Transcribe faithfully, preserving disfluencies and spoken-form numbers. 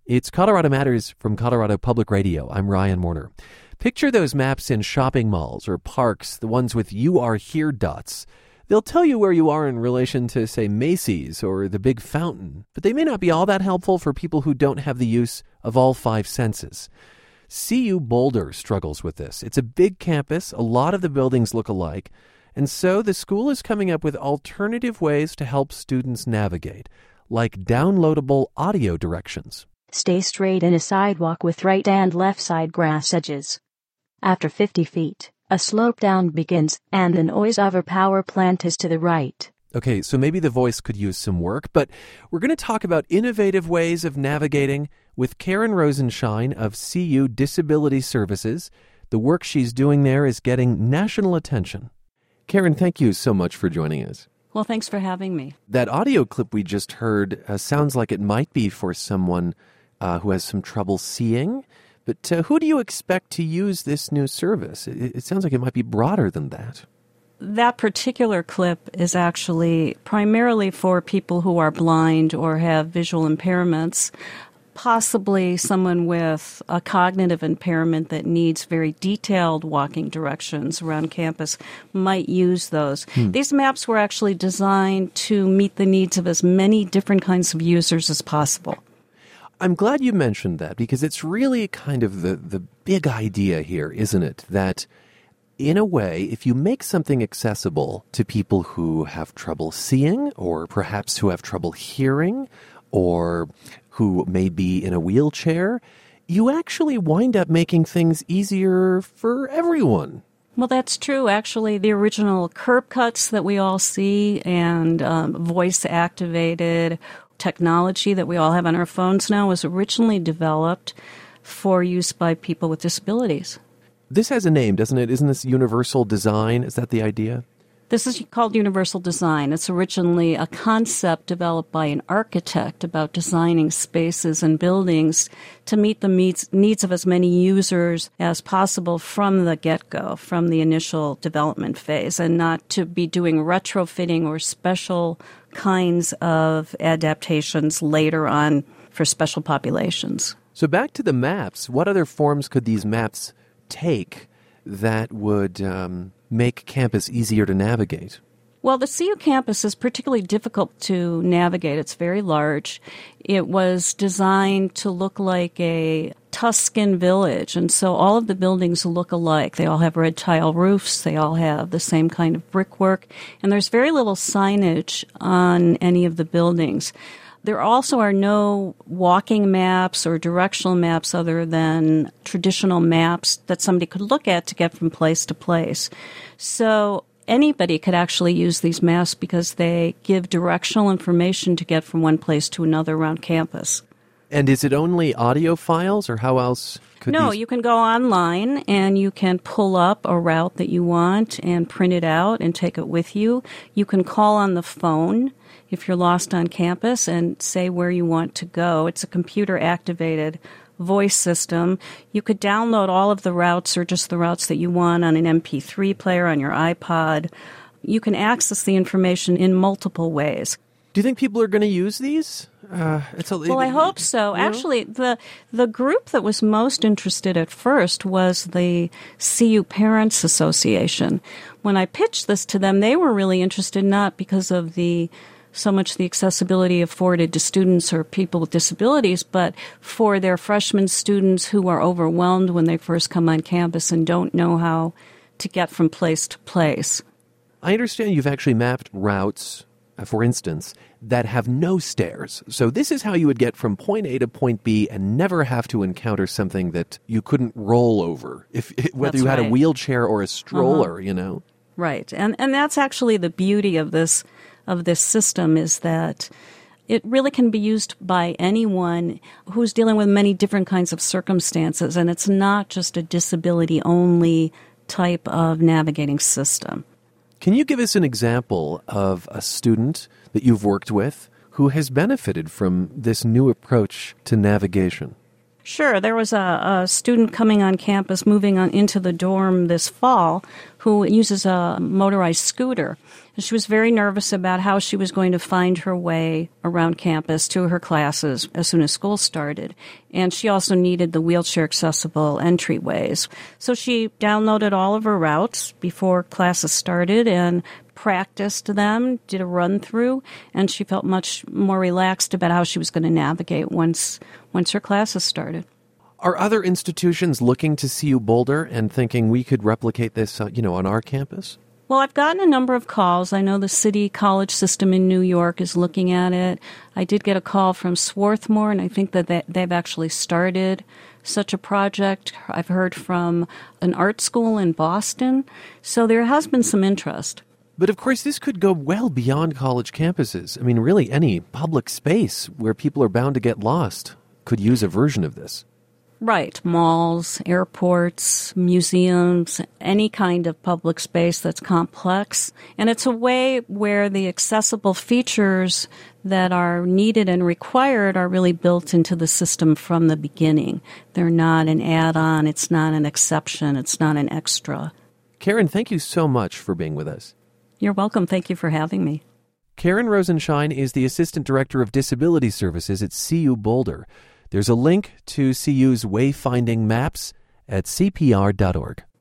It's Colorado Matters from Colorado Public Radio. I'm Ryan Warner. Picture those maps in shopping malls or parks, the ones with "You Are Here" dots. They'll tell you where you are in relation to, say, Macy's or the big fountain, but they may not be all that helpful for people who don't have the use of all five senses. C U Boulder struggles with this. It's a big campus, a lot of the buildings look alike, and so the school is coming up with alternative ways to help students navigate, like downloadable audio directions. Stay straight in a sidewalk with right and left side grass edges. After fifty feet, a slope down begins, and the noise of a power plant is to the right. Okay, so maybe the voice could use some work, but we're going to talk about innovative ways of navigating with Karen Rosenshine of C U Disability Services. The work she's doing there is getting national attention. Karen, thank you so much for joining us. Well, thanks for having me. That audio clip we just heard uh, sounds like it might be for someone uh, who has some trouble seeing. But uh, who do you expect to use this new service? It, it sounds like it might be broader than that. That particular clip is actually primarily for people who are blind or have visual impairments, possibly someone with a cognitive impairment that needs very detailed walking directions around campus might use those. Hmm. These maps were actually designed to meet the needs of as many different kinds of users as possible. I'm glad you mentioned that because it's really kind of the, the big idea here, isn't it? That in a way, if you make something accessible to people who have trouble seeing or perhaps who have trouble hearing or who may be in a wheelchair, you actually wind up making things easier for everyone. Well, that's true. Actually, the original curb cuts that we all see and um, voice-activated technology that we all have on our phones now was originally developed for use by people with disabilities. This has a name, doesn't it? Isn't this universal design? Is that the idea? This is called universal design. It's originally a concept developed by an architect about designing spaces and buildings to meet the needs, needs of as many users as possible from the get-go, from the initial development phase, and not to be doing retrofitting or special kinds of adaptations later on for special populations. So back to the maps, what other forms could these maps take that would um, make campus easier to navigate? Well, the C U campus is particularly difficult to navigate. It's very large. It was designed to look like a Tuscan village, and so all of the buildings look alike. They all have red tile roofs. They all have the same kind of brickwork, and there's very little signage on any of the buildings. There also are no walking maps or directional maps other than traditional maps that somebody could look at to get from place to place. So anybody could actually use these maps because they give directional information to get from one place to another around campus. And is it only audio files, or how else could No, these... you can go online and you can pull up a route that you want and print it out and take it with you. You can call on the phone if you're lost on campus and say where you want to go. It's a computer-activated voice system. You could download all of the routes or just the routes that you want on an M P three player on your iPod. You can access the information in multiple ways. Do you think people are going to use these? Uh, it's a, well, I hope so. You know? Actually, the the group that was most interested at first was the C U Parents Association. When I pitched this to them, they were really interested not because of the so much the accessibility afforded to students or people with disabilities, but for their freshman students who are overwhelmed when they first come on campus and don't know how to get from place to place. I understand you've actually mapped routes, uh, for instance, that have no stairs. So this is how you would get from point A to point B and never have to encounter something that you couldn't roll over, if whether That's you had right. a wheelchair or a stroller, uh-huh. you know? Right. And and that's actually the beauty of this of this system is that it really can be used by anyone who's dealing with many different kinds of circumstances, and it's not just a disability-only type of navigating system. Can you give us an example of a student that you've worked with who has benefited from this new approach to navigation? Sure. There was a, a student coming on campus, moving on into the dorm this fall, who uses a motorized scooter. And she was very nervous about how she was going to find her way around campus to her classes as soon as school started. And she also needed the wheelchair-accessible entryways. So she downloaded all of her routes before classes started and practiced them, did a run-through, and she felt much more relaxed about how she was going to navigate once once her classes started. Are other institutions looking to C U Boulder and thinking we could replicate this, uh, you know, on our campus? Well, I've gotten a number of calls. I know the city college system in New York is looking at it. I did get a call from Swarthmore, and I think that they, they've actually started such a project. I've heard from an art school in Boston. So there has been some interest. But of course, this could go well beyond college campuses. I mean, really, any public space where people are bound to get lost could use a version of this. Right. Malls, airports, museums, any kind of public space that's complex. And it's a way where the accessible features that are needed and required are really built into the system from the beginning. They're not an add-on. It's not an exception. It's not an extra. Karen, thank you so much for being with us. You're welcome. Thank you for having me. Karen Rosenshine is the Assistant Director of Disability Services at C U Boulder. There's a link to C U's wayfinding maps at C P R dot org.